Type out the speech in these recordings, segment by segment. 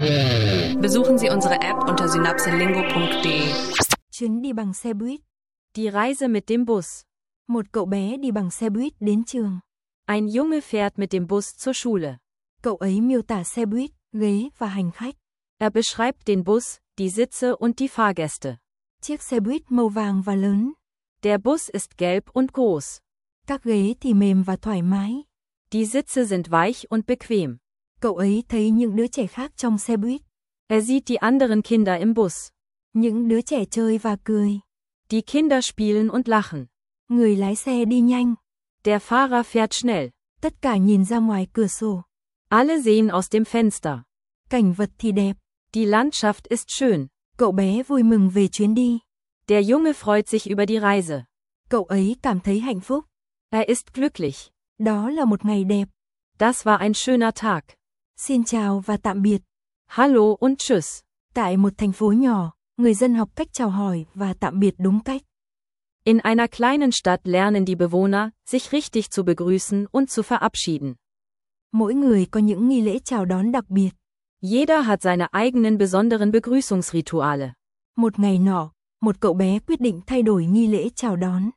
Besuchen Sie unsere App unter synapselingo.de. Chuyến đi bằng xe buýt. Die Reise mit dem Bus. Một cậu bé đi bằng xe buýt đến trường. Ein Junge fährt mit dem Bus zur Schule. Cậu ấy miêu tả xe buýt, ghế và hành khách. Er beschreibt den Bus, die Sitze und die Fahrgäste. Chiếc xe buýt màu vàng và lớn. Der Bus ist gelb und groß. Các ghế thì mềm và thoải mái. Die Sitze sind weich und bequem. Cậu ấy thấy những đứa trẻ khác trong xe buýt. Er sieht die anderen Kinder im Bus. Những đứa trẻ chơi và cười. Die Kinder spielen und lachen. Người lái xe đi nhanh. Der Fahrer fährt schnell. Tất cả nhìn ra ngoài cửa sổ. Alle sehen aus dem Fenster. Cảnh vật thì đẹp. Die Landschaft ist schön. Cậu bé vui mừng về chuyến đi. Der Junge freut sich über die Reise. Cậu ấy cảm thấy hạnh phúc. Er ist glücklich. Đó là một ngày đẹp. Das war ein schöner Tag. Xin chào và tạm biệt. Hallo und tschüss. Tại một thành phố nhỏ, người dân học cách chào hỏi và tạm biệt đúng cách. In einer kleinen Stadt lernen die Bewohner, sich richtig zu begrüßen und zu verabschieden. Mỗi người có những nghi lễ chào đón đặc biệt. Jeder hat seine eigenen besonderen Begrüßungsrituale. Một ngày nọ, một cậu bé quyết định thay đổi nghi lễ chào đón.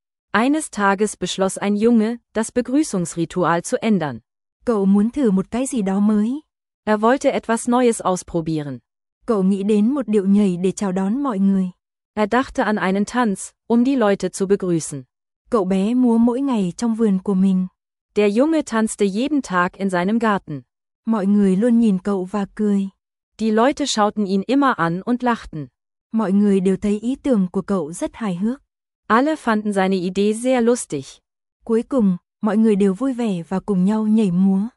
Eines Tages beschloss ein Junge, das Begrüßungsritual zu ändern. Cậu muốn thử một cái gì đó mới. Er wollte etwas Neues ausprobieren. Cậu nghĩ đến một điệu nhảy để chào đón mọi người. Er dachte an einen Tanz, um die Leute zu begrüßen. Cậu bé múa mỗi ngày trong vườn của mình. Der Junge tanzte jeden Tag in seinem Garten. Mọi người luôn nhìn cậu và cười. Die Leute schauten ihn immer an und lachten. Mọi người đều thấy ý tưởng của cậu rất hài hước. Alle fanden seine Idee sehr lustig. Cuối cùng, mọi người đều vui vẻ và cùng nhau nhảy múa.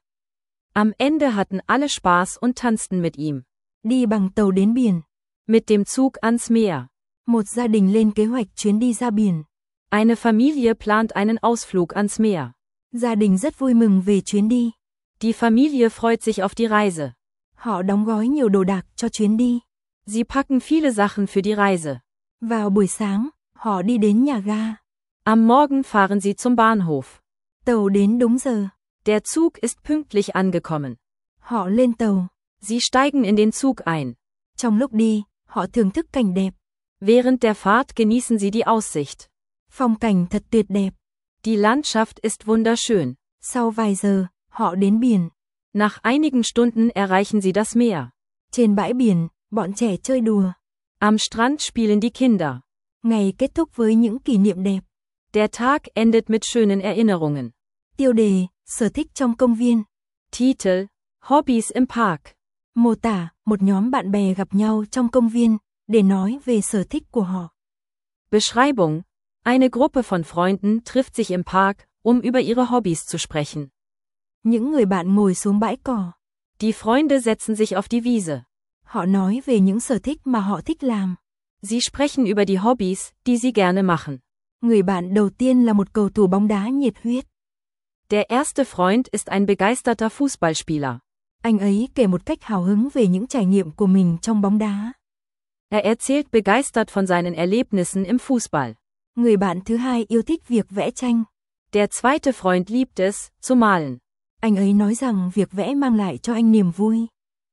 Am Ende hatten alle Spaß und tanzten mit ihm. Đi bằng tàu đến biển. Mit dem Zug ans Meer. Một gia đình lên kế hoạch chuyến đi ra biển. Eine Familie plant einen Ausflug ans Meer. Gia đình rất vui mừng về chuyến đi. Die Familie freut sich auf die Reise. Họ đóng gói nhiều đồ đạc cho chuyến đi. Sie packen viele Sachen für die Reise. Vào buổi sáng, họ đi đến nhà ga. Am Morgen fahren sie zum Bahnhof. Tàu đến đúng giờ. Der Zug ist pünktlich angekommen. Họ lên tàu. Sie steigen in den Zug ein. Trong lúc đi, họ thưởng thức cảnh đẹp. Während der Fahrt genießen sie die Aussicht. Phong cảnh thật tuyệt đẹp. Die Landschaft ist wunderschön. Sau vài giờ, họ đến biển. Nach einigen Stunden erreichen sie das Meer. Trên bãi biển, bọn trẻ chơi đùa. Am Strand spielen die Kinder. Ngày kết thúc với những kỷ niệm đẹp. Der Tag endet mit schönen Erinnerungen. Tiêu đề, sở thích trong công viên. Titel, Hobbys im Park. Mô tả, một nhóm bạn bè gặp nhau trong công viên, để nói về sở thích của họ. Beschreibung, eine Gruppe von Freunden trifft sich im Park, über ihre Hobbys zu sprechen. Những người bạn ngồi xuống bãi cỏ. Die Freunde setzen sich auf die Wiese. Họ nói về những sở thích mà họ thích làm. Sie sprechen über die Hobbys, die sie gerne machen. Người bạn đầu tiên là một cầu thủ bóng đá nhiệt huyết. Der erste Freund ist ein begeisterter Fußballspieler. Anh ấy kể một cách hào hứng về những trải nghiệm của mình trong bóng đá. Er erzählt begeistert von seinen Erlebnissen im Fußball. Người bạn thứ hai yêu thích việc vẽ tranh. Der zweite Freund liebt es, zu malen. Anh ấy nói rằng việc vẽ mang lại cho anh niềm vui.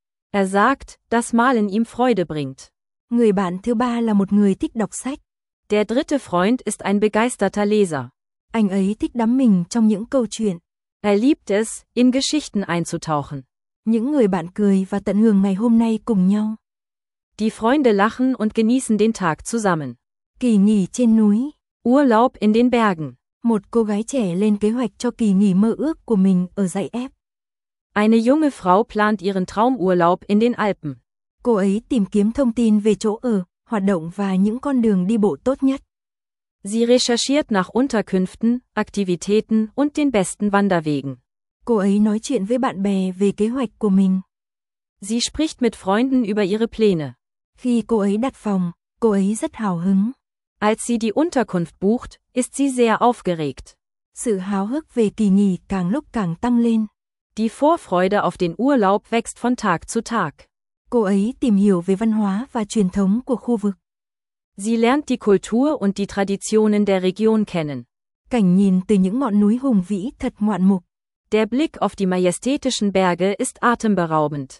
Er sagt, dass Malen ihm Freude bringt. Người bạn thứ ba là một người thích đọc sách. Der dritte Freund ist ein begeisterter Leser. Anh ấy thích đắm mình trong những câu chuyện. Er liebt es, in Geschichten einzutauchen. Những người bạn cười và tận hưởng ngày hôm nay cùng nhau. Die Freunde lachen und genießen den Tag zusammen. Kỳ nghỉ trên núi. Urlaub in den Bergen. Một cô gái trẻ lên kế hoạch cho kỳ nghỉ mơ ước của mình ở dãy Ép. Eine junge Frau plant ihren Traumurlaub in den Alpen. Cô ấy tìm kiếm thông tin về chỗ ở, hoạt động và những con đường đi bộ tốt nhất. Sie recherchiert nach Unterkünften, Aktivitäten und den besten Wanderwegen. Cô ấy nói chuyện với bạn bè về kế hoạch của mình. Sie spricht mit Freunden über ihre Pläne. Khi cô ấy đặt phòng, cô ấy rất hào hứng. Als sie die Unterkunft bucht, ist sie sehr aufgeregt. Sự háo hức về kỳ nghỉ càng lúc càng tăng lên. Die Vorfreude auf den Urlaub wächst von Tag zu Tag. Cô ấy tìm hiểu về văn hóa và truyền thống của khu vực. Sie lernt die Kultur und die Traditionen der Region kennen. Cảnh nhìn từ những ngọn núi hùng vĩ thật ngoạn mục. Der Blick auf die majestätischen Berge ist atemberaubend.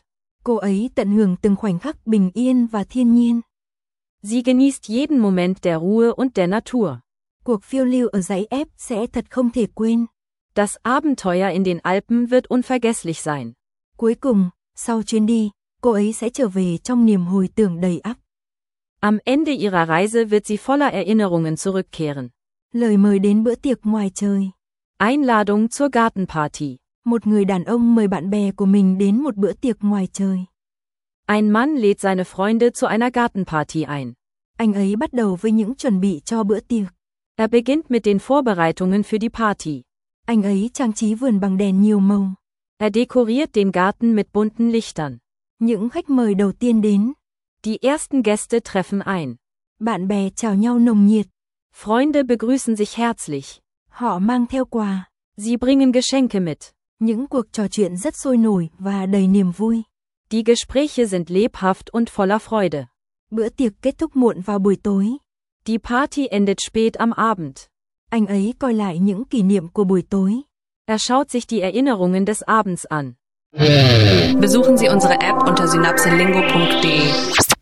Cô ấy tận hưởng từng khoảnh khắc bình yên và thiên nhiên. Sie genießt jeden Moment der Ruhe und der Natur. Cuộc phiêu lưu ở dãy Alp sẽ thật không thể quên. Das Abenteuer in den Alpen wird unvergesslich sein. Cuối cùng, sau chuyến đi, cô ấy sẽ trở về trong niềm hồi tưởng đầy ắp. Am Ende ihrer Reise wird sie voller Erinnerungen zurückkehren. Lời mời đến bữa tiệc ngoài trời. Einladung zur Gartenparty. Một người đàn ông mời bạn bè của mình đến một bữa tiệc ngoài trời. Ein Mann lädt seine Freunde zu einer Gartenparty ein. Anh ấy bắt đầu với những chuẩn bị cho bữa tiệc. Er beginnt mit den Vorbereitungen für die Party. Anh ấy trang trí vườn bằng đèn nhiều màu. Er dekoriert den Garten mit bunten Lichtern. Những khách mời đầu tiên đến. Die ersten Gäste treffen ein. Bạn bè chào nhau nồng nhiệt. Freunde begrüßen sich herzlich. Họ mang theo quà. Sie bringen Geschenke mit. Những cuộc trò chuyện rất sôi nổi và đầy niềm vui. Die Gespräche sind lebhaft und voller Freude. Bữa tiệc kết thúc muộn vào buổi tối. Die Party endet spät am Abend. Anh ấy coi lại những kỷ niệm của buổi tối. Er schaut sich die Erinnerungen des Abends an. Besuchen Sie unsere App unter synapselingo.de.